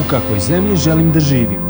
kakvoj zemlji želim da živim.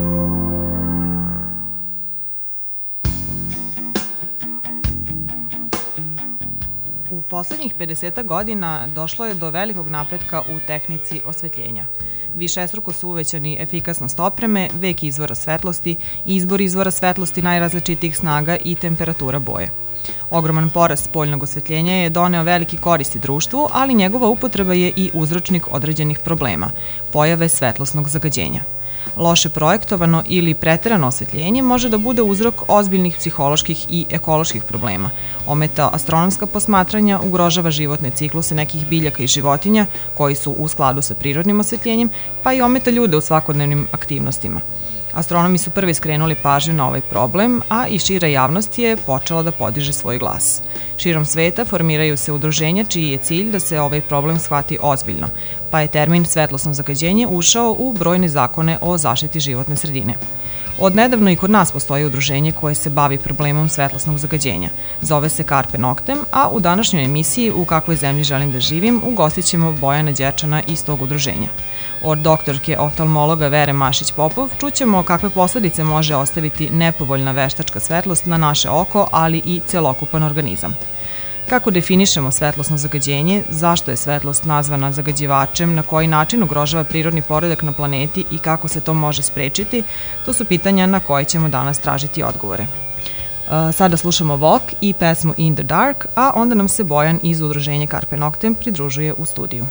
U poslednjih 50 godina došlo je do velikog napretka u tehnici osvetljenja. Višestruko su uvećani efikasnost opreme, vek izvora svetlosti, izbor izvora svetlosti najrazličitijih snaga i temperatura boje. Ogroman porast spoljnog osvetljenja je doneo veliki koristi društvu, ali njegova upotreba je i uzročnik određenih problema, pojave svetlosnog zagađenja. Loše projektovano ili preterano osvetljenje može da bude uzrok ozbiljnih psiholoških i ekoloških problema, ometa astronomska posmatranja, ugrožava životne cikluse nekih biljaka i životinja koji su u skladu sa prirodnim osvetljenjem, pa i ometa ljude u svakodnevnim aktivnostima. Astronomi su prvi skrenuli pažnju na ovaj problem, a i šira javnost je počela da podiže svoj glas. Širom sveta formiraju se udruženja čiji je cilj da se ovaj problem shvati ozbiljno, pa je termin svetlosno zagađenje ušao u brojne zakone o zaštiti životne sredine. Odnedavno i kod nas postoji udruženje koje se bavi problemom svetlosnog zagađenja. Zove se Carpe Noctem, a u današnjoj emisiji U kakvoj zemlji želim da živim ugostit ćemo Bojana Đerčana iz tog udruženja. Od doktorke oftalmologa Vere Mašić-Popov čućemo kakve posledice može ostaviti nepovoljna veštačka svetlost na naše oko, ali i celokupan organizam. Kako definišemo svetlosno zagađenje, zašto je svetlost nazvana zagađivačem, na koji način ugrožava prirodni poredak na planeti i kako se to može sprečiti, to su pitanja na koje ćemo danas tražiti odgovore. Sada slušamo Vok i pesmu In the Dark, a onda nam se Bojan iz udruženja Carpe Noctem pridružuje u studiju.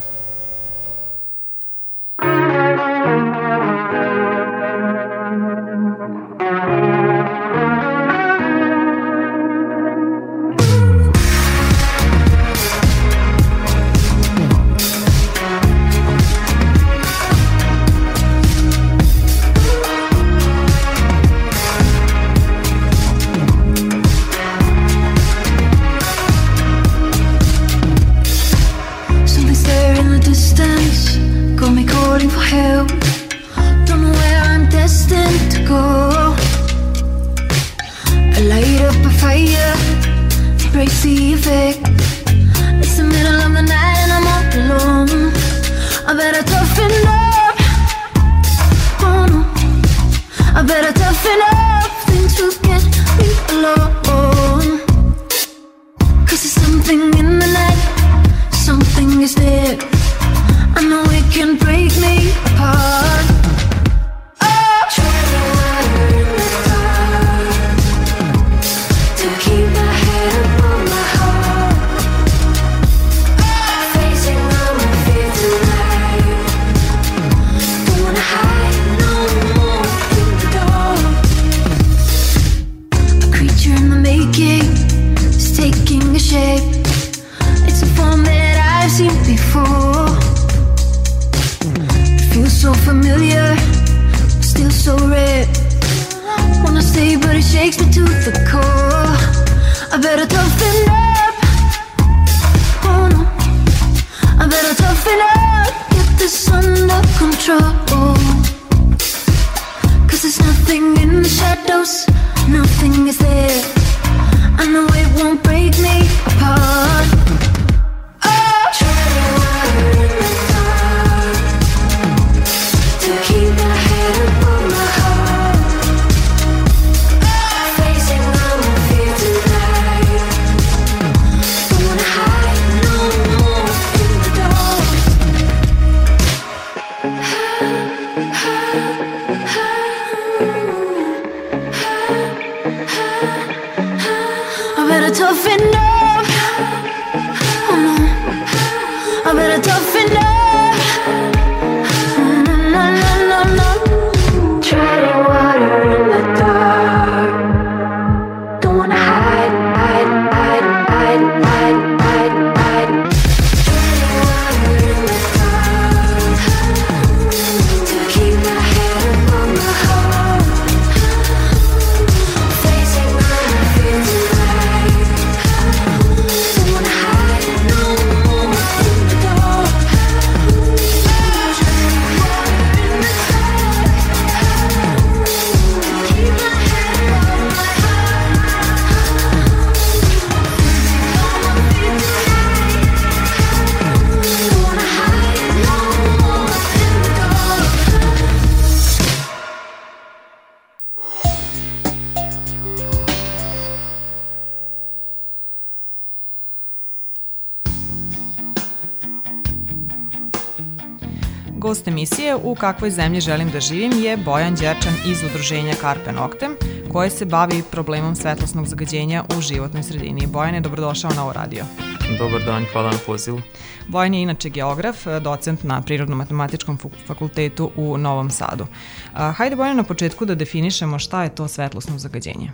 Gost emisije U kakvoj zemlji želim da živim je Bojan Đerčan iz udruženja Carpe Noctem, koje se bavi problemom svetlosnog zagađenja u životnoj sredini. Bojan je dobrodošao na ovo radio. Dobar dan, hvala na pozivu. Bojan je inače geograf, docent na Prirodno-matematičkom fakultetu u Novom Sadu. Hajde, Bojan, na početku da definišemo šta je to svetlosno zagađenje.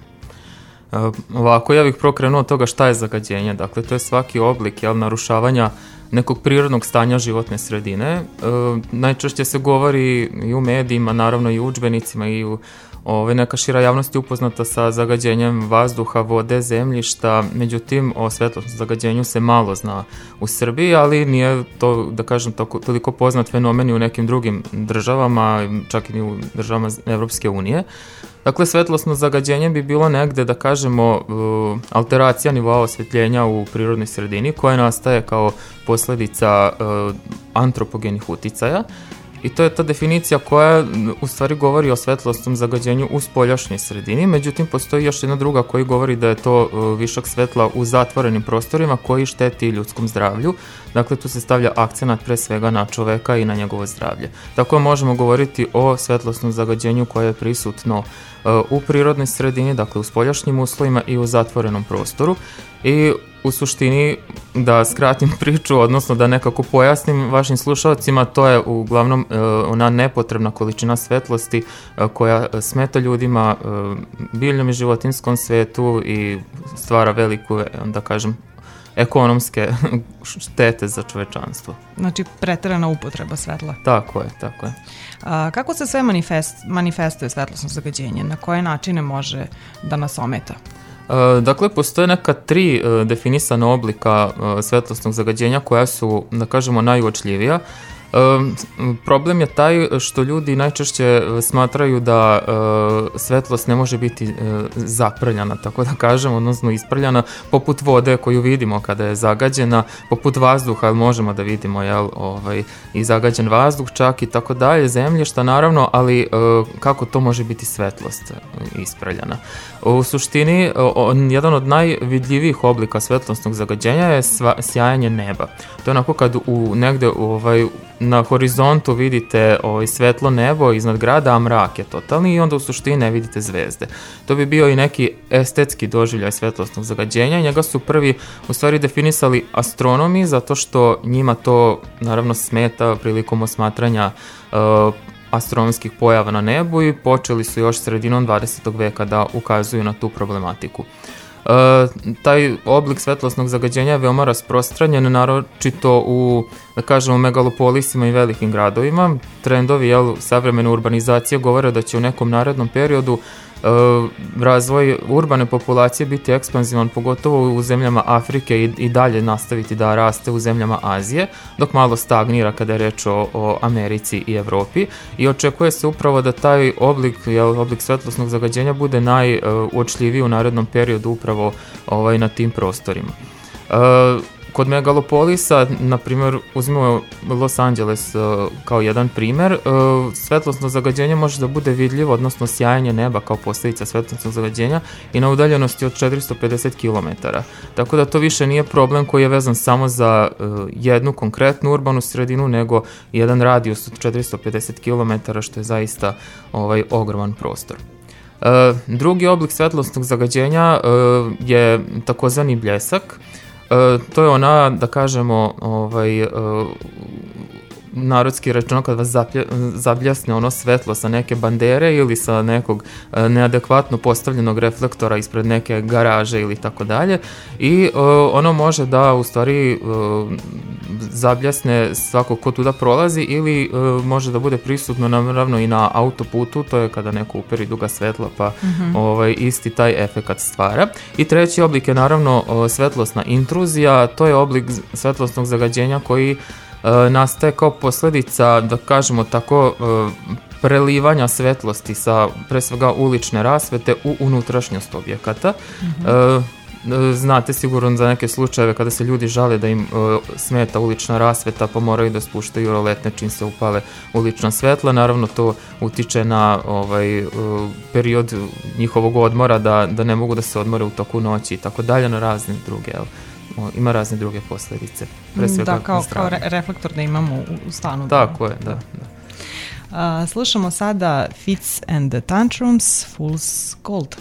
Ovako, ja bih prokrenuo od toga šta je zagađenje. Dakle, to je svaki oblik narušavanja nekog prirodnog stanja životne sredine. Najčešće se govori i u medijima, naravno i u udžbenicima i u neka šira javnost je upoznata sa zagađenjem vazduha, vode, zemljišta, međutim o svetlosnom zagađenju se malo zna u Srbiji, ali nije to, da kažem, toliko poznat fenomen i u nekim drugim državama, čak i u državama Evropske unije. Dakle, svetlosno zagađenje bi bilo negde, da kažemo, alteracija nivoa osvetljenja u prirodnoj sredini koja nastaje kao posledica antropogenih uticaja. I to je ta definicija koja u stvari govori o svetlosnom zagađenju u spoljašnjoj sredini, međutim postoji još jedna druga koji govori da je to višak svetla u zatvorenim prostorima koji šteti ljudskom zdravlju. Dakle, tu se stavlja akcenat pre svega na čoveka i na njegovo zdravlje. Tako možemo govoriti o svetlosnom zagađenju koje je prisutno u prirodnoj sredini, dakle u spoljašnjim uslovima i u zatvorenom prostoru. I u suštini, da skratim priču, odnosno da nekako pojasnim vašim slušalcima, to je uglavnom ona nepotrebna količina svetlosti koja smeta ljudima, biljnom i životinskom svetu i stvara veliku, da kažem, ekonomske štete za čovečanstvo. Znači, preterana upotreba svetla. Tako je. Kako se sve manifestuje svetlosno zagađenje? Na koje načine može da nas ometa? Dakle, postoje neka 3 definisana oblika svetlosnog zagađenja koja su, da kažemo, najuočljivija. Problem je taj što ljudi najčešće smatraju da svetlost ne može biti zaprljana, tako da kažem, odnosno isprljana, poput vode koju vidimo kada je zagađena, poput vazduha, možemo da vidimo i zagađen vazduh čak i tako dalje, zemljišta naravno, ali kako to može biti svetlost isprljana? U suštini, jedan od najvidljivijih oblika svetlosnog zagađenja je sjajanje neba. To je onako kad negde na horizontu vidite svetlo nebo iznad grada, a mrak je totalni i onda u suštini ne vidite zvezde. To bi bio i neki estetski doživljaj svetlosnog zagađenja. Njega su prvi u stvari definisali astronomi zato što njima to naravno smeta prilikom osmatranja astronomskih pojava na nebu i počeli su još sredinom 20. veka da ukazuju na tu problematiku. Taj oblik svetlosnog zagađenja je veoma rasprostranjen, naročito u, da kažemo, megalopolisima i velikim gradovima. Trendovi savremene urbanizacije govore da će u nekom narednom periodu razvoj urbane populacije biti ekspanzivan, pogotovo u zemljama Afrike i dalje nastaviti da raste u zemljama Azije, dok malo stagnira kada je reč o Americi i Evropi. I očekuje se upravo da taj oblik svetlosnog zagađenja bude najuočljiviji u narednom periodu upravo na tim prostorima. Kod megalopolisa, na primjer, uzmimo Los Angeles kao jedan primer, svetlosno zagađenje može da bude vidljivo, odnosno sjajanje neba kao posljedica svetlosnog zagađenja i na udaljenosti od 450 km. Tako da to više nije problem koji je vezan samo za jednu konkretnu urbanu sredinu, nego jedan radijus od 450 km, što je zaista ogroman prostor. Drugi oblik svetlosnog zagađenja je takozvani bljesak. To je ona, da kažemo, narodski rečeno kad vas zabljasne ono svetlo sa neke bandere ili sa nekog neadekvatno postavljenog reflektora ispred neke garaže ili tako dalje i ono može da u stvari zabljasne svako ko tuda prolazi ili može da bude prisutno naravno i na autoputu, to je kada neko uperi duga svetla pa isti taj efekat stvara. I treći oblik je naravno svetlosna intruzija, to je oblik svetlosnog zagađenja koji nastaje kao posljedica, da kažemo tako, prelivanja svetlosti sa pre svega ulične rasvete u unutrašnjost objekata. Znate sigurno za neke slučajeve kada se ljudi žale da im smeta ulična rasveta pa moraju da spuštaju roletne čim se upale ulična svetla. Naravno to utiče na period njihovog odmora da ne mogu da se odmore u toku noći i tako dalje, na razne druge ima razne druge posljedice. Pre svega da, kao reflektor da imamo u stanu. Tako je, da. Slušamo sada Fits and the Tantrums, Fool's Gold.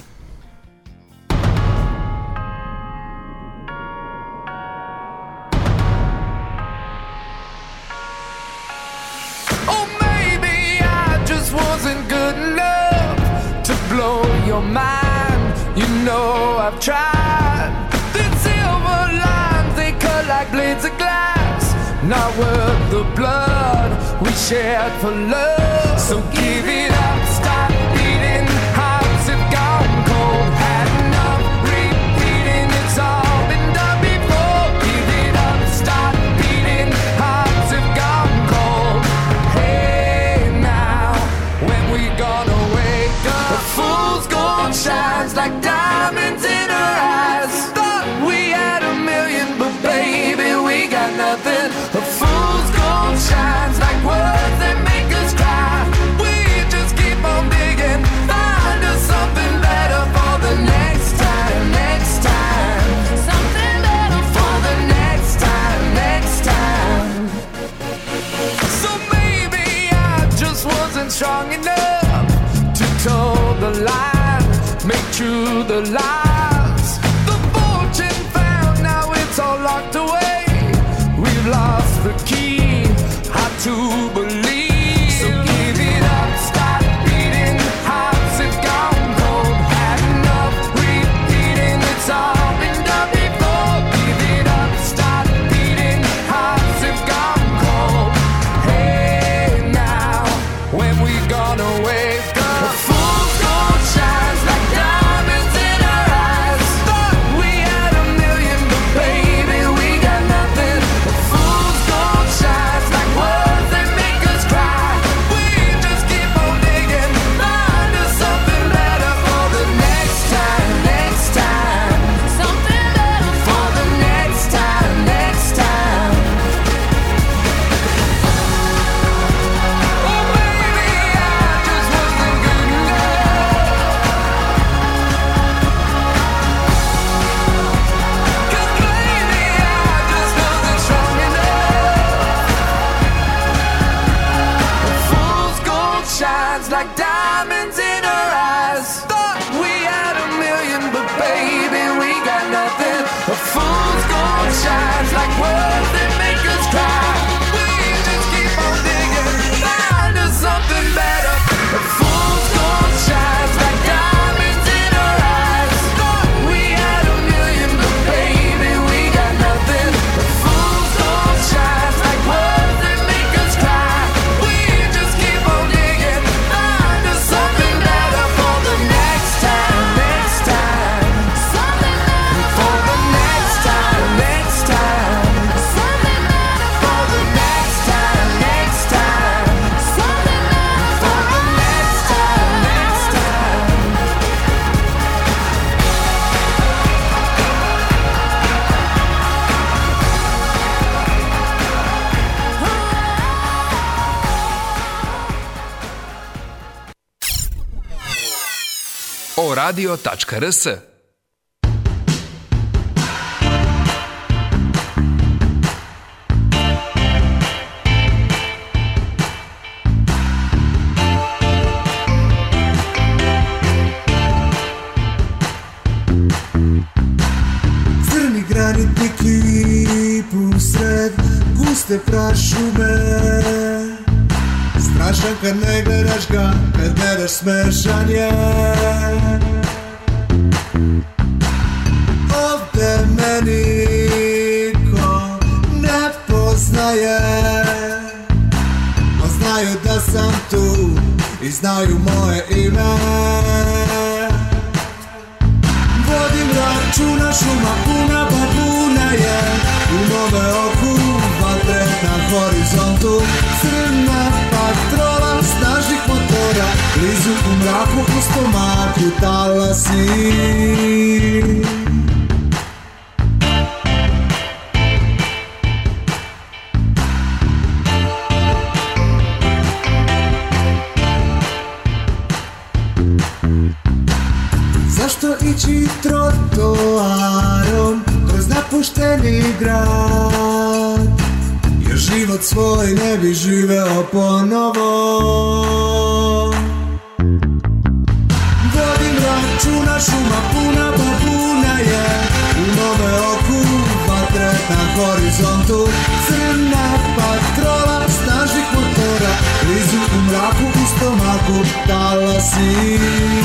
I've tried. These silver lines, they cut like blades of glass. Not worth the blood we shared for love. So give it up, stop beating. Hearts have gone cold. Had enough repeating. It's all been done before. Give it up, stop beating. Hearts have gone cold. Hey now, when we gonna wake up? A fool's gold shines like diamonds in her eyes. Thought we had a million, but baby, we got nothing. A fool's gold shines like words that make us cry. We just keep on digging, find us something better for the next time, next time. Something better for the next time, next time. So maybe I just wasn't strong enough to toe the line, make true the lies. The fortune found, now it's all locked away. We've lost the key, how to believe. So give it up, stop beating. Hearts have gone cold. Had enough repeating. It's all been done before. Give it up, stop beating. Hearts have gone cold. Hey now, when we gonna wake up? A fool's gold shines like diamonds in her eyes. Thought we had a million, but baby, we got nothing. A fool's gold shines like words that make us cry. We just keep on digging, find us something better for the next time, next time. Something better for the next time, next time. Oh baby, I just wasn't good enough. 'Cause lately I just wasn't strong enough. A fool's gold shines like diamonds in her eyes. Thought we had a million, but baby, we got nothing. A fool's gold shines like words that make us cry. We just keep on digging, find us something better. A fool's gold shines like diamonds in her eyes. Thought we had a million, but baby, we got nothing. A fool's gold shines like words that make us cry. We just keep on digging, find us something better for the next time, next time. Something better for the next time, next time. Something better for the next time, next time. Something better for the next time, next time. oradio.rs Crni granitni pun sred guste prašume. Strašan kad ne gledaš ga, kad gledaš smešan je. Ovde me niko ne poznaje, no znaju da sam tu i znaju moje ime. Vodim računa, šuma puna babuna je. U mome oku vatre na horizontu. Crna patrola snažnih motora, blizu u mraku u stomaku talasi. Zašto ići trotoarom kroz napuštene napušteni grad, jer život svoj ne bi živeo ponovo. Vodim računa, šuma puna babuna je, u nove oku, vatre na horizontu, crna patrola snažnih motora, blizu u mraku u stomaku talasi.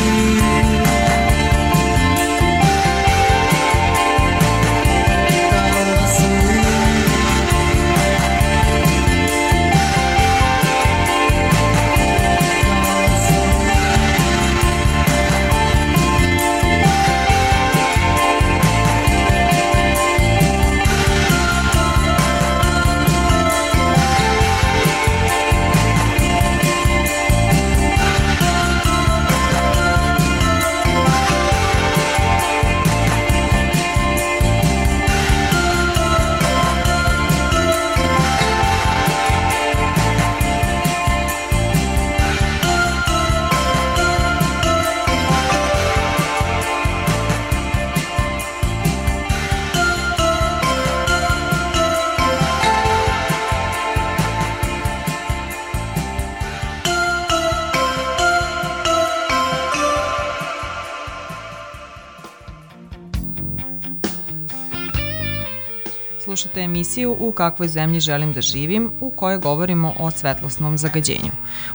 Slušate emisiju U kakvoj zemlji želim da živim, u kojoj govorimo o svetlosnom zagađenju.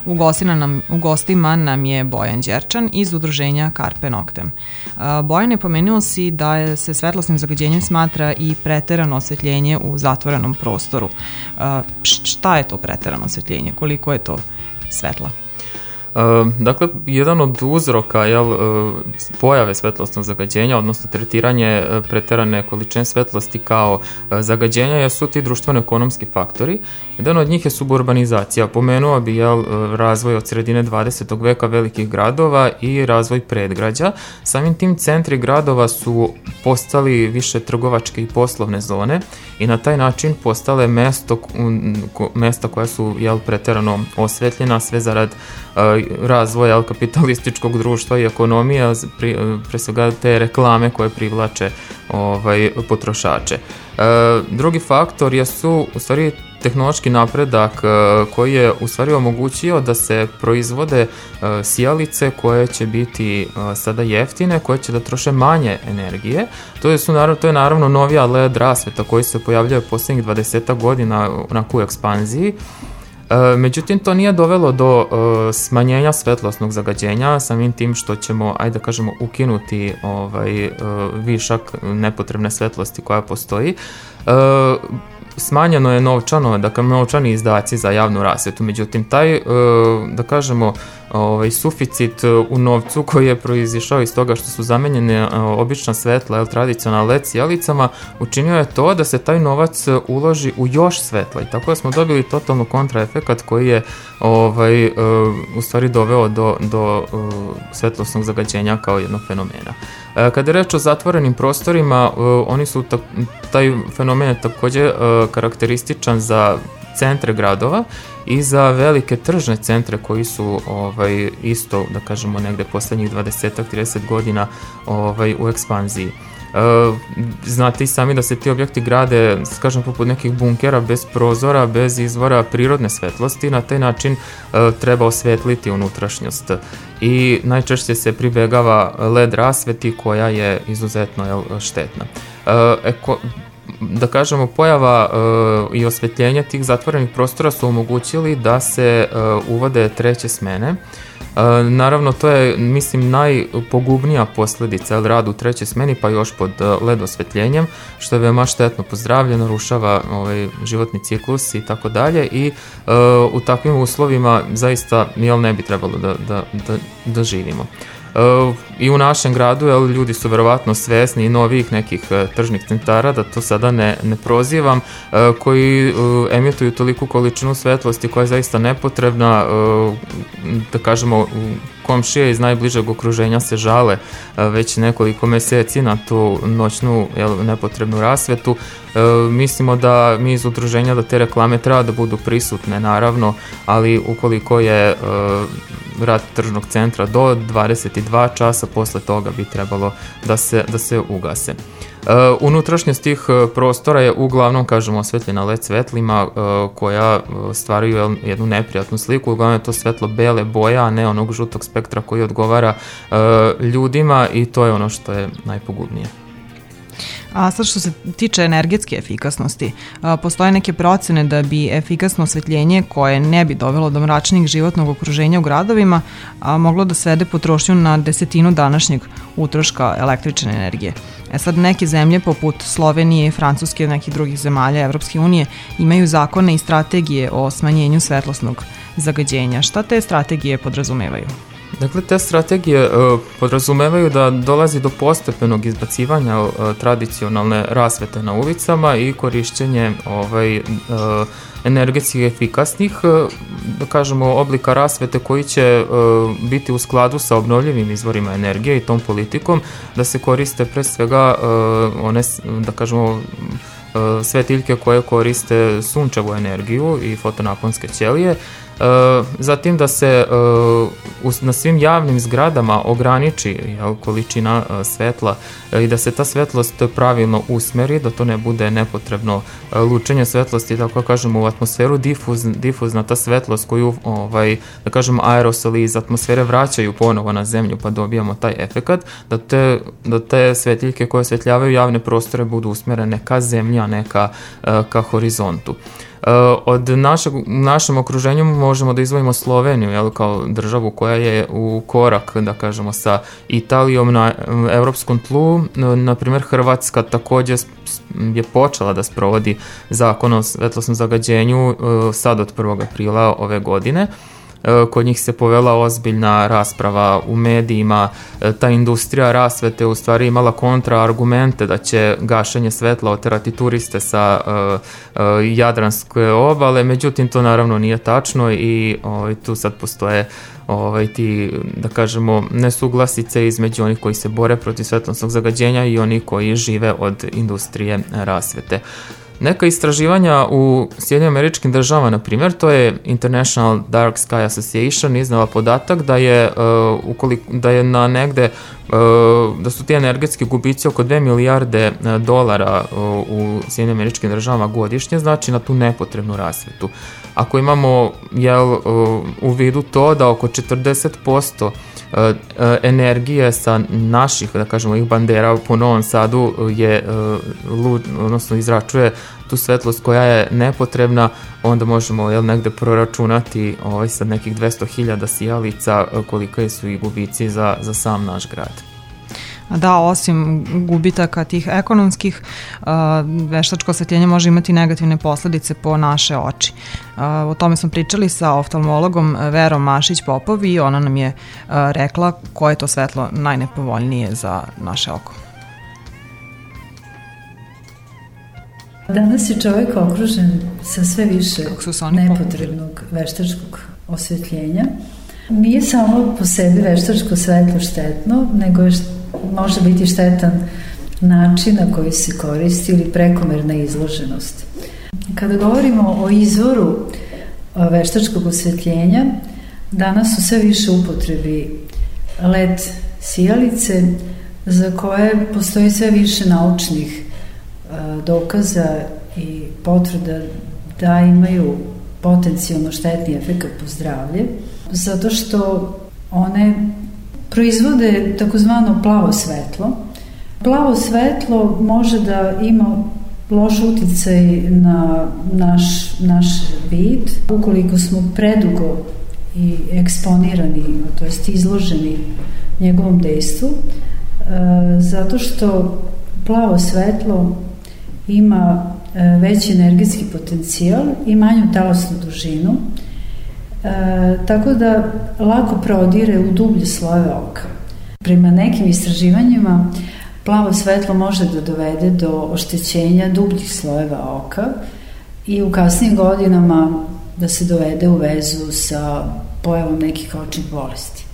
U gostima nam je Bojan Đerčan iz udruženja Carpe Noctem. Bojan, je pomenuo si da se svetlosnim zagađenjem smatra i preterano osvetljenje u zatvorenom prostoru. Šta je to preterano osvetljenje? Koliko je to svetla? Dakle, jedan od uzroka pojave svetlosnog zagađenja, odnosno tretiranje preterane količine svetlosti kao zagađenja, su ti društveno-ekonomski faktori. Jedan od njih je suburbanizacija. Pomenuo bi razvoj od sredine 20. veka velikih gradova i razvoj predgrađa. Samim tim centri gradova su postali više trgovačke i poslovne zone i na taj način postale mesta koja su preterano osvetljena, sve zarad razvoja kapitalističkog društva i ekonomije, pre svega te reklame koje privlače potrošače. Drugi faktor je u stvari tehnološki napredak koji je u stvari omogućio da se proizvode sijalice koje će biti sada jeftine, koje će da troše manje energije. To je naravno novija LED rasveta koji se pojavljaju posljednjih 20 godina onako u ekspanziji. Međutim, to nije dovelo do smanjenja svetlosnog zagađenja, samim tim što ćemo, ajde da kažemo, ukinuti višak nepotrebne svetlosti koja postoji. Smanjeno je novčani izdaci za javnu rasvetu, međutim taj, da kažemo, suficit u novcu koji je proizišao iz toga što su zamenjene obična svetla tradicionalne LED sjelicama, učinio je to da se taj novac uloži u još svetla i tako da smo dobili totalno kontraefekat koji je u stvari doveo do svetlosnog zagađenja kao jednog fenomena. Kada je reč o zatvorenim prostorima, taj fenomen je također karakterističan za centre gradova i za velike tržne centre koji su isto, da kažemo, negde posljednjih 20-30 godina u ekspanziji. Znate i sami da se ti objekti grade, kažem, poput nekih bunkera, bez prozora, bez izvora prirodne svetlosti, na taj način treba osvetliti unutrašnjost i najčešće se pribegava LED rasveti koja je izuzetno štetna. Da kažemo, pojava i osvetljenje tih zatvorenih prostora su omogućili da se uvode treće smene. Naravno, to je, mislim, najpogubnija posljedica rad u trećoj smeni, pa još pod LED osvetljenjem, što je veoma štetno po zdravlje, narušava životni ciklus i tako dalje i u takvim uslovima zaista ne bi trebalo da živimo. I u našem gradu ljudi su verovatno svesni i novih nekih tržnih centara, da to sada ne prozivam, koji emituju toliku količinu svetlosti koja je zaista nepotrebna, da kažemo, komšije iz najbližeg okruženja se žale već nekoliko meseci na tu noćnu nepotrebnu rasvetu. Mislimo da mi iz udruženja da te reklame treba da budu prisutne, naravno, ali ukoliko je rad tržnog centra do 22 časa, posle toga bi trebalo da se ugase. Unutrašnjost tih prostora je uglavnom, kažemo, osvetljena LED svetlima koja stvaraju jednu neprijatnu sliku. Uglavnom je to svetlo bele boje, a ne onog žutog spektra koji odgovara ljudima i to je ono što je najpogubnije. A sad što se tiče energetske efikasnosti, postoje neke procene da bi efikasno osvetljenje koje ne bi dovelo do mračnijeg životnog okruženja u gradovima moglo da svede potrošnju na 10% današnjeg utroška električne energije. Sad neke zemlje poput Slovenije, Francuske i nekih drugih zemalja Evropske unije imaju zakone i strategije o smanjenju svetlosnog zagađenja. Šta te strategije podrazumevaju? Dakle, te strategije podrazumevaju da dolazi do postepenog izbacivanja tradicionalne rasvete na ulicama i korišćenje energetski efikasnih, da kažemo, oblika rasvete koji će biti u skladu sa obnovljivim izvorima energije i tom politikom, da se koriste pre svega one, da kažemo, svetiljke koje koriste sunčevu energiju i fotonaponske ćelije. Zatim da se na svim javnim zgradama ograniči količina svetla i da se ta svetlost pravilno usmeri, da to ne bude nepotrebno lučenje svetlosti, tako kažemo, u atmosferu, difuzna ta svetlost koju, da kažemo, aerosoli iz atmosfere vraćaju ponovo na zemlju pa dobijamo taj efekat, da te svetiljke koje osvetljavaju javne prostore budu usmerene ka zemlji, a ne ka horizontu. Od našem okruženju možemo da izdvojimo Sloveniju kao državu koja je u korak, da kažemo, sa Italijom na evropskom tlu. Na primjer, Hrvatska također je počela da sprovodi zakon o svetlosnom zagađenju sad od 1. aprila ove godine. Kod njih se povela ozbiljna rasprava u medijima, ta industrija rasvete u stvari imala kontraargumente da će gašenje svetla oterati turiste sa Jadranske obale, međutim to naravno nije tačno i tu sad postoje ti, da kažemo, nesuglasice između onih koji se bore protiv svetlosnog zagađenja i onih koji žive od industrije rasvete. Neka istraživanja u Sjedinjenim Američkim Državama, na primjer, to je International Dark Sky Association iznala podatak da je na negde, da su ti energetski gubici oko 2 milijarde dolara u Sjedinjenim Američkim Državama godišnje, znači na tu nepotrebnu rasvetu. Ako imamo u vidu to da oko 40% energije sa naših, da kažemo, ih bandera po Novom Sadu odnosno izračuje tu svetlost koja je nepotrebna, onda možemo negde proračunati sad nekih 200.000 sijalica kolike su i gubici za sam naš grad. Da, osim gubitaka tih ekonomskih, veštačko osvetljenje može imati negativne posledice po naše oči. O tome smo pričali sa oftalmologom Verom Mašić-Popov i ona nam je rekla koje je to svetlo najnepovoljnije za naše oko. Danas je čovjek okružen sa sve više nepotrebnog veštačkog osvetljenja. Nije samo po sebi veštačko svetlo štetno, nego može biti štetan način na koji se koristi ili prekomerna izloženost. Kada govorimo o izvoru veštačkog osvetljenja, danas su sve više upotrebi LED sijalice za koje postoji sve više naučnih dokaza i potvrda da imaju potencijalno štetni efekat po zdravlje, zato što one proizvode takozvano plavo svetlo. Plavo svetlo može da ima loš uticaj na naš vid ukoliko smo predugo i eksponirani, to jest izloženi njegovom dejstvu, zato što plavo svetlo ima veći energetski potencijal i manju talasnu dužinu, tako da lako prodire u dublje slojeve oka. Prema nekim istraživanjima plavo svetlo može da dovede do oštećenja dubljih slojeva oka i u kasnijim godinama da se dovede u vezu sa pojavom nekih očnih bolesti.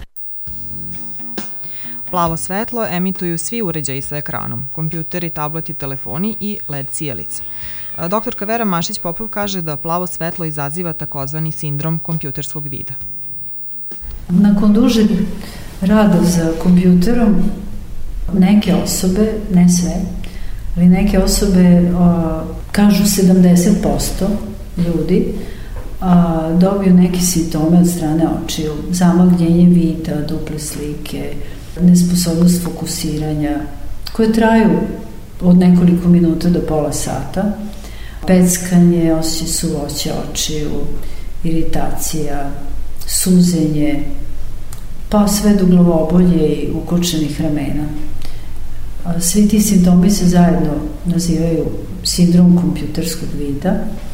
Plavo svetlo emituju svi uređaji sa ekranom, kompjuteri, tableti, telefoni i LED sijalice. Doktorka Vera Mašić-Popov kaže da plavo svetlo izaziva takozvani sindrom kompjuterskog vida. Nakon dužeg rada za kompjuterom, neke osobe, ne sve, ali neke osobe, kažu 70% ljudi, dobiju neke simptome od strane očiju, zamagljenje vida, duple slike, nesposobnost fokusiranja, koje traju od nekoliko minuta do pola sata, peckanje, osjećaj suvoće očiju, iritacija, suzenje, pa sve do glavobolje i ukočenih ramena. Svi ti simptomi se zajedno nazivaju sindrom kompjuterskog vida.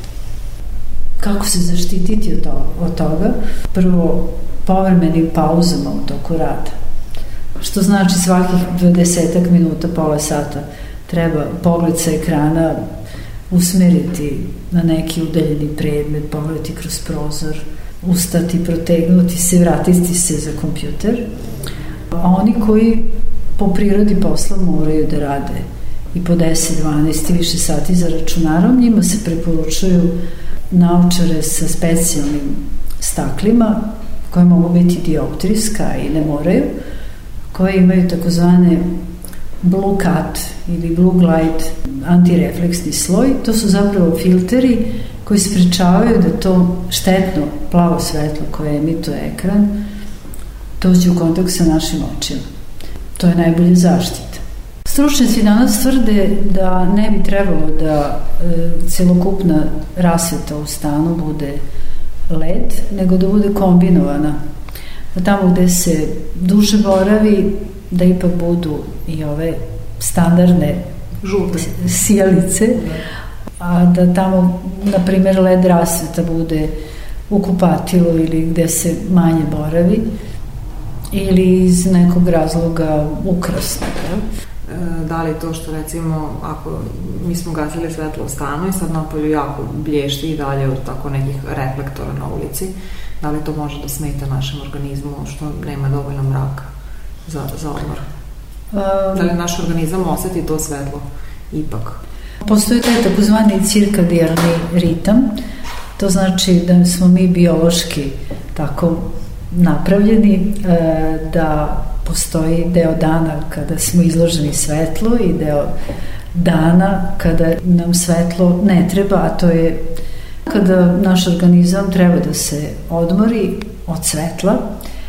Kako se zaštititi od toga? Prvo, povremenim pauzama u toku rada. Što znači svakih 20 minuta, pola sata treba pogled sa ekrana usmeriti na neki udaljeni predmet, pogledati kroz prozor, ustati, protegnuti se, vratiti se za kompjuter. A oni koji po prirodi posla moraju da rade i po 10, 12 i više sati za računarom, njima se preporučuju naočare sa specijalnim staklima koje mogu biti dioptrijska i ne moraju, koje imaju takozvane blue cut ili blue glide antirefleksni sloj. To su zapravo filteri koji sprečavaju da to štetno plavo svetlo koje emituje ekran dođe u kontakt sa našim očima. To je najbolja zaštita. Stručnjaci danas tvrde da ne bi trebalo da celokupna rasveta u stanu bude LED, nego da bude kombinovana. Tamo gde se duže boravi, da ipak budu i ove standardne žute sijalice, a da tamo, na primjer, LED rasveta bude u kupatilu ili gde se manje boravi, ili iz nekog razloga ukrasnog. Da li to što, recimo, ako mi smo gasili svetlo u stanu i sad napolju jako blješti i dalje od tako nekih reflektora na ulici, da li to može da smeta našem organizmu što nema dovoljno mraka za odmor? Da li naš organizam oseti to svetlo ipak? Postoji taj takozvani cirkadijalni ritam, to znači da smo mi biološki tako napravljeni da postoji deo dana kada smo izloženi svetlu i deo dana kada nam svetlo ne treba, a to je kada naš organizam treba da se odmori od svetla,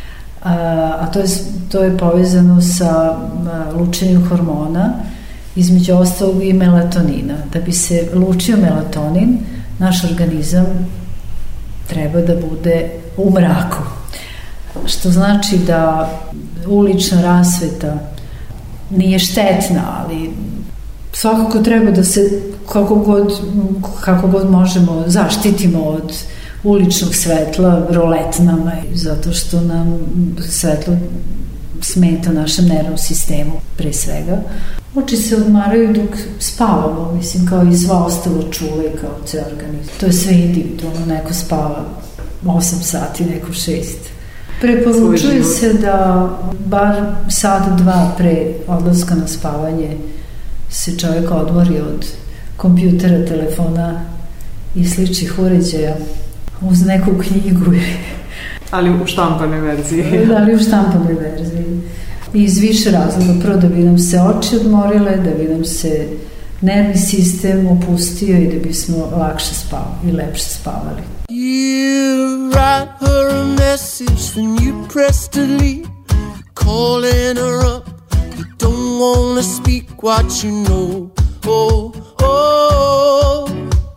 a to je povezano sa lučenjem hormona, između ostalog i melatonina. Da bi se lučio melatonin, naš organizam treba da bude u mraku. Što znači da ulična rasveta nije štetna, ali svakako treba da se kako god možemo zaštitimo od uličnog svetla roletnama, zato što nam svetlo smeta našem nervnom sistemu pre svega. Oči se odmaraju dok spavamo, mislim, kao i sva ostalo čula i kao ceo organizam. To je sve individualno, neko spava 8 sati, neko 6. Preporučuje se da bar sat, dva pre odlaska na spavanje se čovjek odmori od kompjutera, telefona i sličnih uređaja uz neku knjigu. Ali u štampanoj verziji. Ali u štampanoj verziji. I iz više razloga. Prvo da bi nam se oči odmorile, da bi nam se nervni sistem opustio i da bismo lakše spavali i lepše spavali. You write her a message, then you press delete, calling her up, you don't wanna speak what you know. Oh, oh,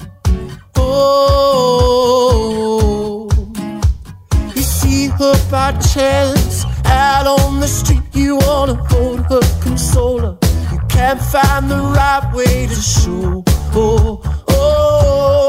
oh. You see her by chance out on the street, you wanna hold her, console her, you can't find the right way to show. Oh, oh,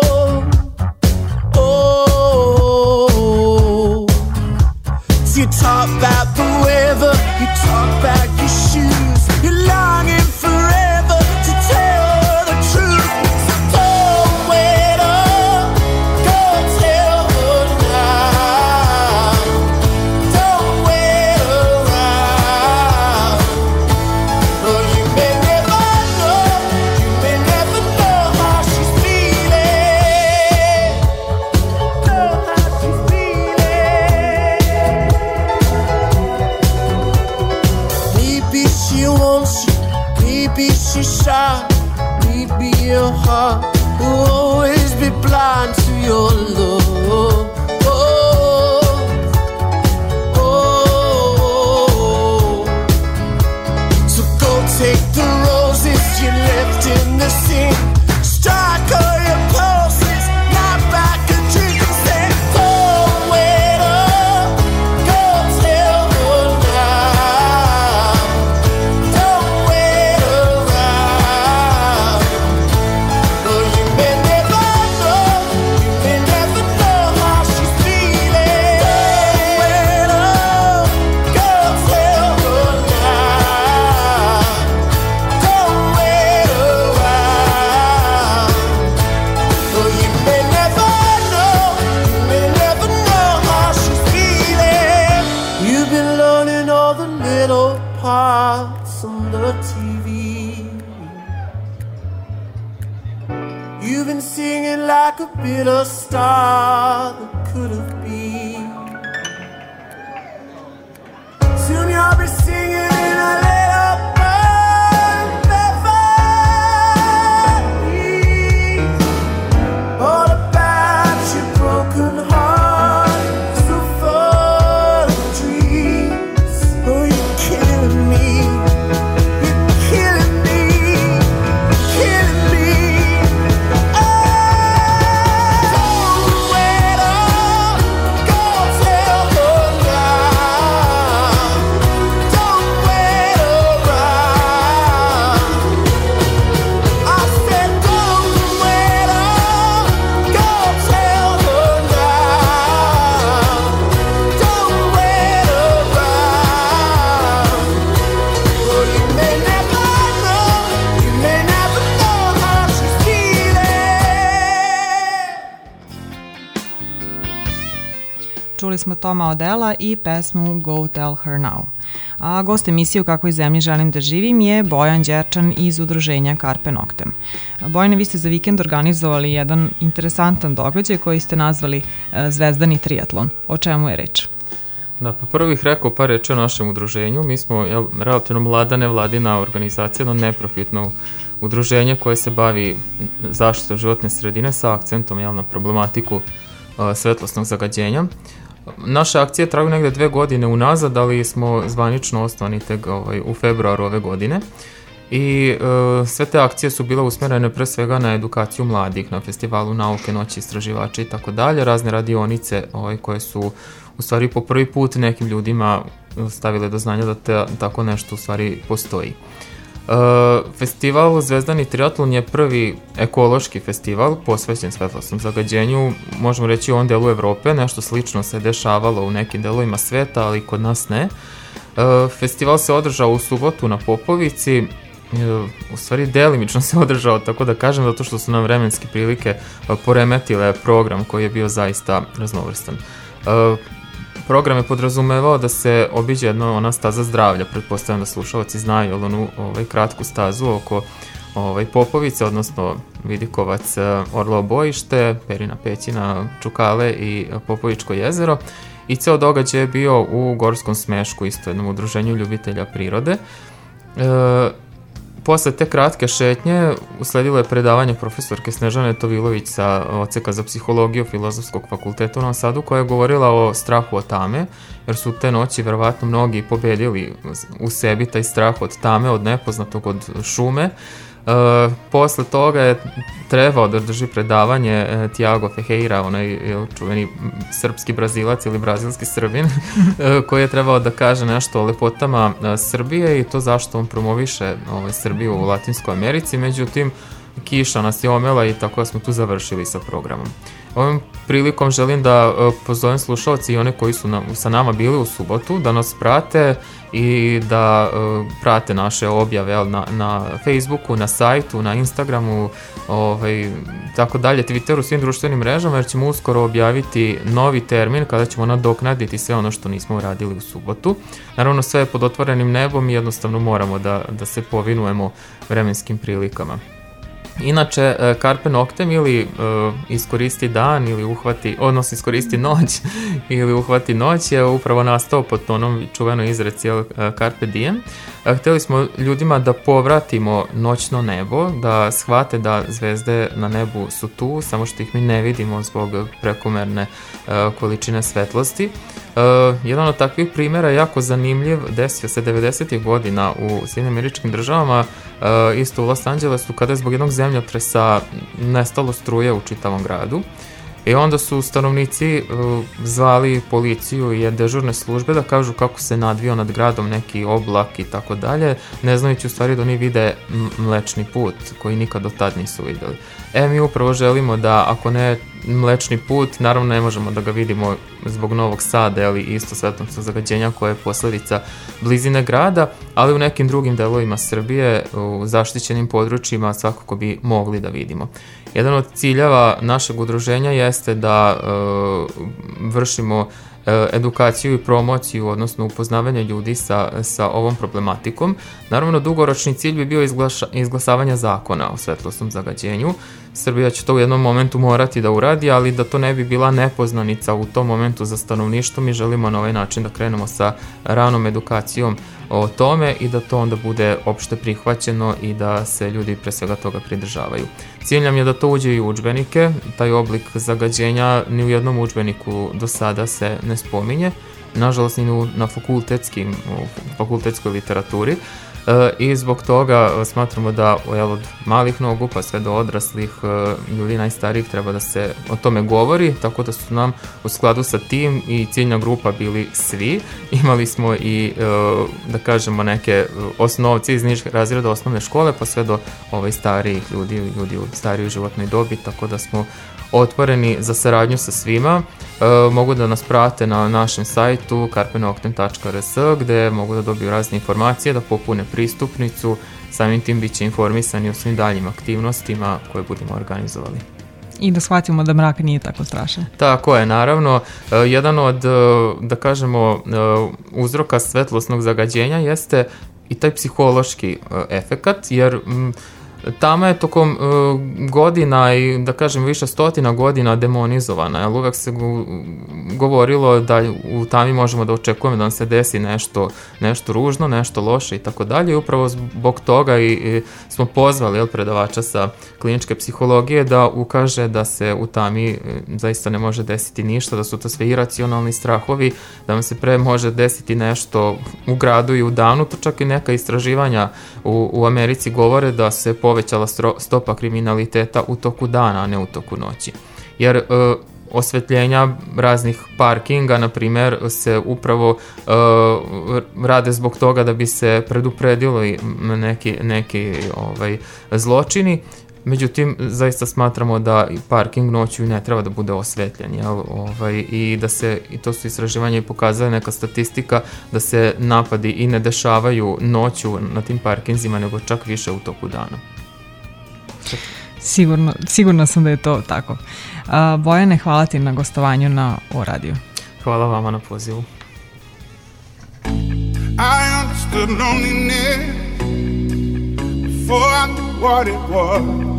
oh. So you talk about the weather, you talk about your shoes, you're longing forever to tell her the truth. So don't wait up, go tell her now. Don't wait around. Oh, you may never know how she's feeling. Know how she's feeling. your heart, will always be blind to your love. Take the roses you left in the sink, strike all your pulses, knock back a drink and say, don't wait up, go tell her now. Don't wait around. No, you may never know, you may never know how she's feeling. Don't wait up, go tell her now. Parts on the TV. You've been singing like a bitter star that could have been. Soon you'll be singing in a little bird Beverly. All about your broken heart, so full of dreams. Oh, you're killing me. You're killing me. Killing me. Oh, don't wait up. Go tell her now. Don't wait around. I said don't wait up. Go tell her now. Don't wait around. Well, you may never know. You may never know how she's feeling. Čuli smo Toma Odella i pesmu Go Tell Her Now. A gost emisije U kakvoj zemlji želim da živim je Bojan Đerčan iz udruženja Carpe Noctem. Bojane, vi ste za vikend organizovali jedan interesantan događaj koji ste nazvali Zvezdani triatlon. O čemu je reč? Da, pa prvo bih rekao par reči o našem udruženju. Mi smo relativno mlada nevladina organizacija, jedno neprofitno udruženje koje se bavi zaštitom životne sredine sa akcentom na problematiku svetlosnog zagađenja. Naše akcije traju negde 2 godine unazad, ali smo zvanično osnovani tek u februaru ove godine. I sve te akcije su bile usmerene pre svega na edukaciju mladih, na festivalu nauke, noći istraživača i tako dalje, razne radionice koje su u stvari po prvi put nekim ljudima stavile do znanja da tako nešto u stvari postoji. Festival Zvezdani triatlon je prvi ekološki festival posvećen svetlosnom zagađenju, možemo reći u ovom delu Evrope, nešto slično se dešavalo u nekim delovima sveta, ali kod nas ne. Festival se održao u subotu na Popovici, u stvari delimično se održao, tako da kažem, zato što su nam vremenske prilike poremetile program koji je bio zaista raznovrstan. Program je podrazumevao da se obiđe ona staza zdravlja, pretpostavljam da slušalci znaju onu kratku stazu oko Popovice, odnosno Vidikovac, Orlovo bojište, Perina pećina, Čukale i Popovičko jezero. I ceo događaj je bio u Gorskom Smešku, isto jednom udruženju ljubitelja prirode. Posle te kratke šetnje usledilo je predavanje profesorke Snežane Tovilović sa odseka za psihologiju Filozofskog fakulteta u Novom Sadu, koja je govorila o strahu od tame, jer su te noći verovatno mnogi pobedili u sebi taj strah od tame, od nepoznatog, od šume. Posle toga je trebao da drži predavanje Tiago Ferreira, onaj čuveni srpski Brazilac ili brazilski Srbin, koji je trebao da kaže nešto o lepotama Srbije i to zašto on promoviše Srbiju u Latinskoj Americi. Međutim, kiša nas je omela i tako da smo tu završili sa programom. Ovim prilikom želim da pozovem slušalci i one koji su sa nama bili u subotu da nas prate i da prate naše objave na Facebooku, na sajtu, na Instagramu, tako dalje, Twitteru, svim društvenim mrežama, jer ćemo uskoro objaviti novi termin kada ćemo nadoknaditi sve ono što nismo uradili u subotu. Naravno, sve je pod otvorenim nebom i jednostavno moramo da se povinujemo vremenskim prilikama. Inače, carpe noctem ili iskoristi dan ili odnosno iskoristi noć ili uhvati noć je upravo nastao pod onom čuvenoj izreci carpe diem. Hteli smo ljudima da povratimo noćno nebo, da shvate da zvezde na nebu su tu, samo što ih mi ne vidimo zbog prekomerne količine svetlosti. Jedan od takvih primjera je jako zanimljiv, desio se 90. godina u Sjedinjenim Američkim Državama, isto u Los Angelesu, kada je zbog jednog zemljotresa nestalo struje u čitavom gradu. I onda su stanovnici zvali policiju i dežurne službe da kažu kako se nadvio nad gradom neki oblak i tako dalje, ne znajući u stvari da oni vide Mlečni put koji nikad do tad nisu vidjeli. Mi upravo želimo da, ako ne Mlečni put, naravno ne možemo da ga vidimo zbog Novog Sada ili isto svetlosnog zagađenja koje je posljedica blizine grada, ali u nekim drugim delovima Srbije, u zaštićenim područjima svakako bi mogli da vidimo. Jedan od ciljeva našeg udruženja jeste da vršimo edukaciju i promociju, odnosno upoznavanje ljudi sa ovom problematikom. Naravno, dugoročni cilj bi bio izglasavanje zakona o svetlosnom zagađenju. Srbija će to u jednom momentu morati da uradi, ali da to ne bi bila nepoznanica u tom momentu za stanovništvo, mi želimo na ovaj način da krenemo sa ranom edukacijom o tome i da to onda bude opšte prihvaćeno i da se ljudi pre svega toga pridržavaju. Cilj nam je da to uđe i u udžbenike, taj oblik zagađenja ni u jednom udžbeniku do sada se ne spominje, nažalost ni na fakultetskoj literaturi. I zbog toga smatramo da od malih nogu pa sve do odraslih ljudi najstarijih treba da se o tome govori, tako da su nam u skladu sa tim i ciljna grupa bili svi. Imali smo i da kažemo neke osnovci iz nižih razreda osnovne škole pa sve do starijih ljudi u starijoj životnoj dobi, tako da smo otvoreni za saradnju sa svima. Mogu da nas prate na našem sajtu carpenoctem.rs gde mogu da dobiju razne informacije, da popune pristupnicu, samim tim bit će informisani o svim daljim aktivnostima koje budemo organizovali. I da shvatimo da mrak nije tako strašan. Tako je, naravno. Jedan od, da kažemo, uzroka svetlosnog zagađenja jeste i taj psihološki efekat, jer tama je tokom godina i da kažem više stotina godina demonizovana, jer uvek se govorilo da u tami možemo da očekujemo da nam se desi nešto ružno, nešto loše i tako dalje, i upravo zbog toga i smo pozvali predavača sa kliničke psihologije da ukaže da se u tami zaista ne može desiti ništa, da su to sve iracionalni strahovi, da vam se pre može desiti nešto u gradu i u danu. To čak i neka istraživanja u Americi govore da se povećala stopa kriminaliteta u toku dana, a ne u toku noći. Jer osvetljenja raznih parkinga, na primjer, se upravo rade zbog toga da bi se predupredili neki zločini. Međutim, zaista smatramo da parking noću ne treba da bude osvetljen, i da se, i to su istraživanja i pokazale, neka statistika, da se napadi i ne dešavaju noću na tim parkinzima, nego čak više u toku dana. Sigurno sam da je to tako. Bojane, hvala ti na gostovanju na O-radiju. Hvala vama na pozivu. I understood loneliness before I knew what it was.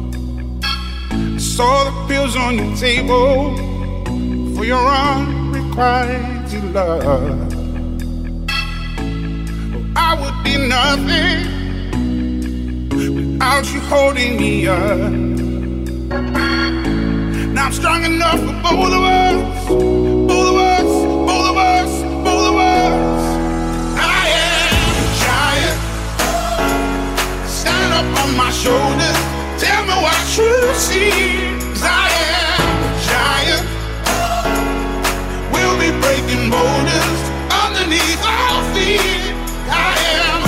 I saw the pills on your table for your unrequited love. I would be nothing without you holding me up. Now I'm strong enough for both of us, both of us, both of us, both of us. I am a giant. Stand up on my shoulders, tell me what you see. 'Cause I am a giant. We'll be breaking boulders underneath our feet. I am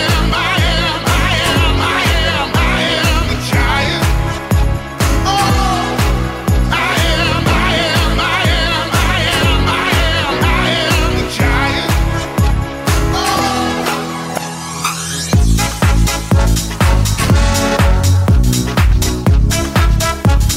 a giant. Oh, I am a giant. Oh.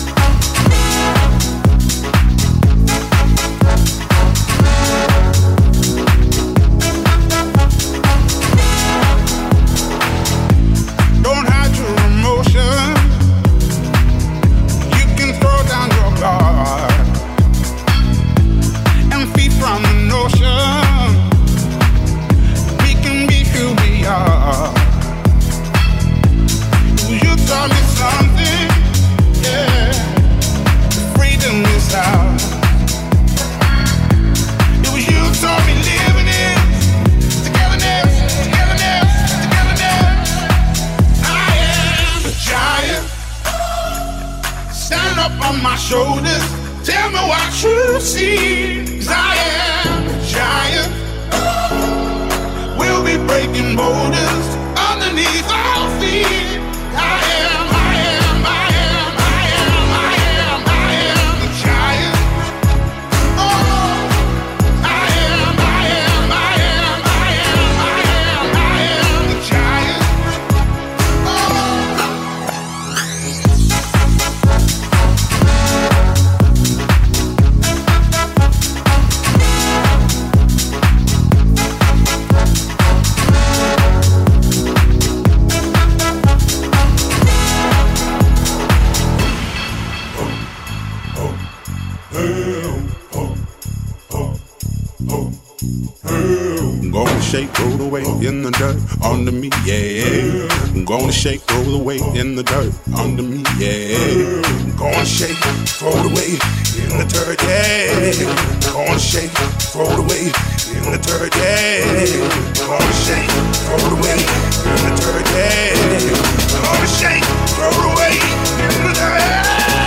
up on my shoulders. Tell me what you see. 'Cause I am a giant. We'll be breaking boulders underneath our feet. I am the giant. Oh, I am the giant. I'm gonna shake, roll the weight in the dirt under me, yeah. I'm gonna shake, roll the weight in the dirt under me, yeah. I'm gonna shake, throw the weight in the dirt, yeah. I'm gonna shake, throw the weight in the dirt, yeah. I'm gonna shake, throw the weight in the dirt, yeah. I'm gonna shake, throw the weight in the dirt.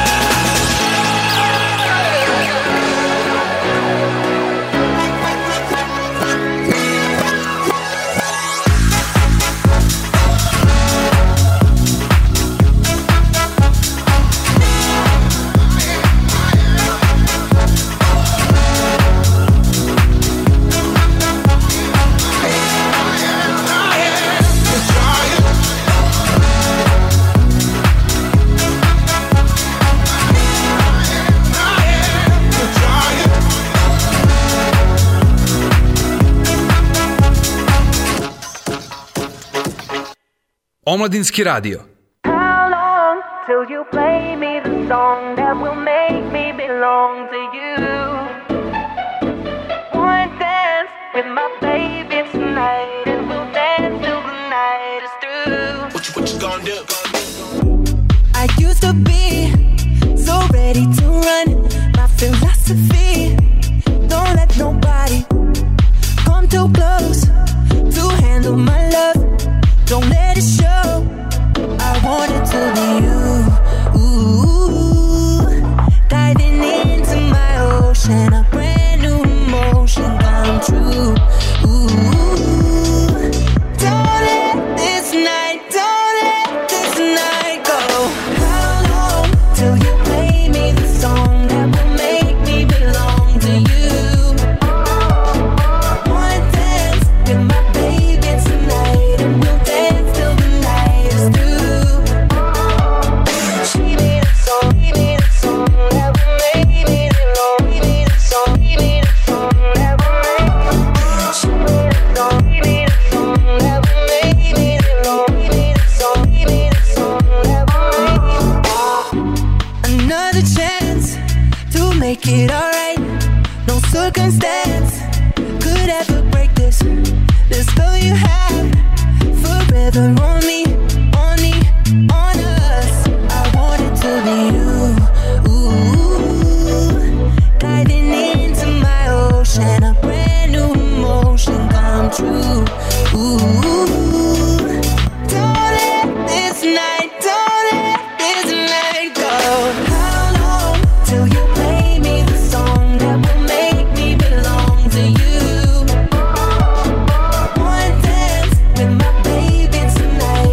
Omladinski radio. How long till you play me the song that will make me belong to you? One dance with my baby tonight, and we'll dance till the night is through. What you gonna do? I used to be so ready to run. My philosophy: don't let nobody come too close to handle my love. Don't let it show. I want it to be you. Ooh, diving into my ocean, a brand new emotion come true. Ooh, don't let this night go. How long till you play me the song that will make me belong to you? One dance with my baby tonight, and we'll dance till the night is through. She made a song that will make me belong. She made a song that will make me. She made a song that will make me belong. She made a song that will make me. Another chance to make it alright. No circumstance could ever break this spell you have forever on me, on us. I want it to be you. Ooh, diving into my ocean, a brand new emotion come true. Ooh, don't let this night go. How long till you play me the song that will make me belong to you? One dance with my baby tonight.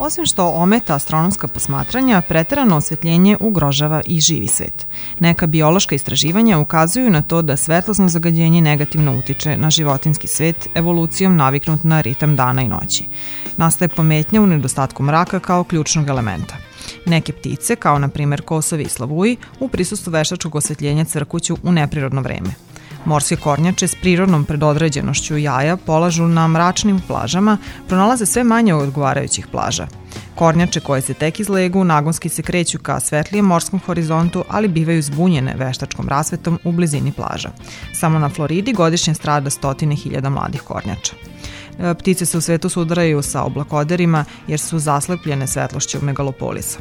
Osim što ometa astronomska posmatranja, preterano osvetljenje ugrožava i živi svet. Neka biološka istraživanja ukazuju na to da svetlosno zagađenje negativno utiče na životinjski svet, evolucijom naviknut na ritam dana i noći. Nastaje pometnja u nedostatku mraka kao ključnog elementa. Neke ptice, kao na primer kosovi i slavuji, u prisustvu veštačkog osvetljenja crkuću u neprirodno vreme. Morske kornjače s prirodnom predodređenošću jaja polažu na mračnim plažama, pronalaze sve manje odgovarajućih plaža. Kornjače koje se tek izlegu nagonski se kreću ka svetlijem morskom horizontu, ali bivaju zbunjene veštačkom rasvetom u blizini plaža. Samo na Floridi godišnje strada 100.000 mladih kornjača. Ptice se u svetu sudaraju sa oblakoderima jer su zaslepljene svetlošću megalopolisa.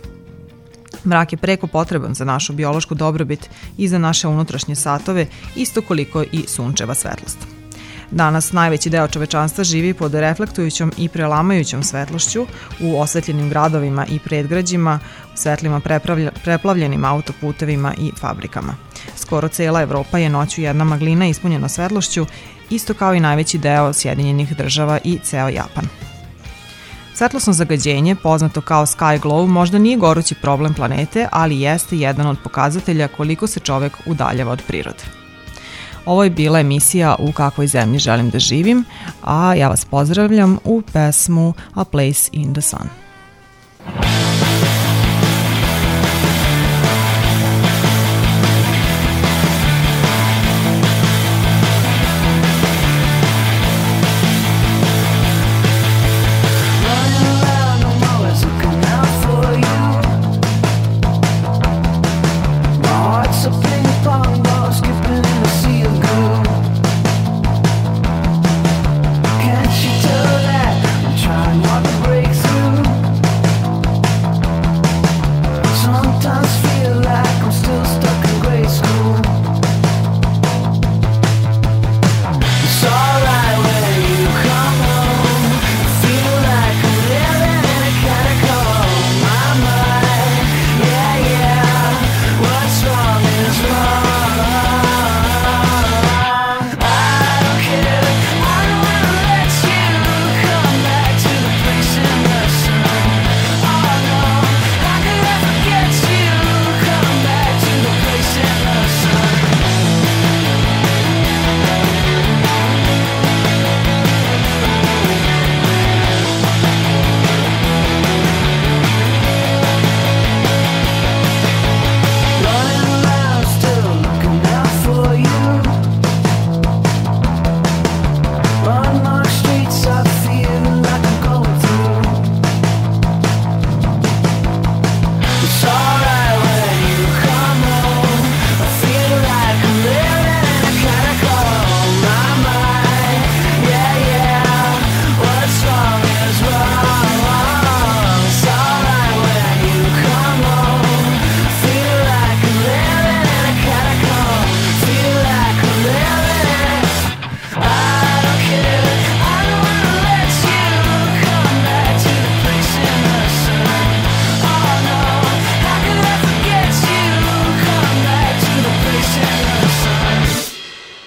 Mrak je preko potreban za našu biološku dobrobit i za naše unutrašnje satove, isto koliko i sunčeva svetlost. Danas najveći deo čovečanstva živi pod reflektujućom i prelamajućom svetlošću u osvetljenim gradovima i predgrađima, u svetlima preplavljenim autoputevima i fabrikama. Skoro cela Evropa je noću jedna maglina ispunjena svetlošću, isto kao i najveći deo Sjedinjenih država i ceo Japan. Svetlosno zagađenje, poznato kao sky glow, možda nije gorući problem planete, ali jeste jedan od pokazatelja koliko se čovek udaljava od prirode. Ovo je bila emisija U kakvoj zemlji želim da živim, a ja vas pozdravljam u pesmu A Place in the Sun.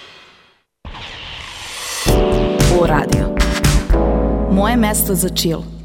Mesto za chill.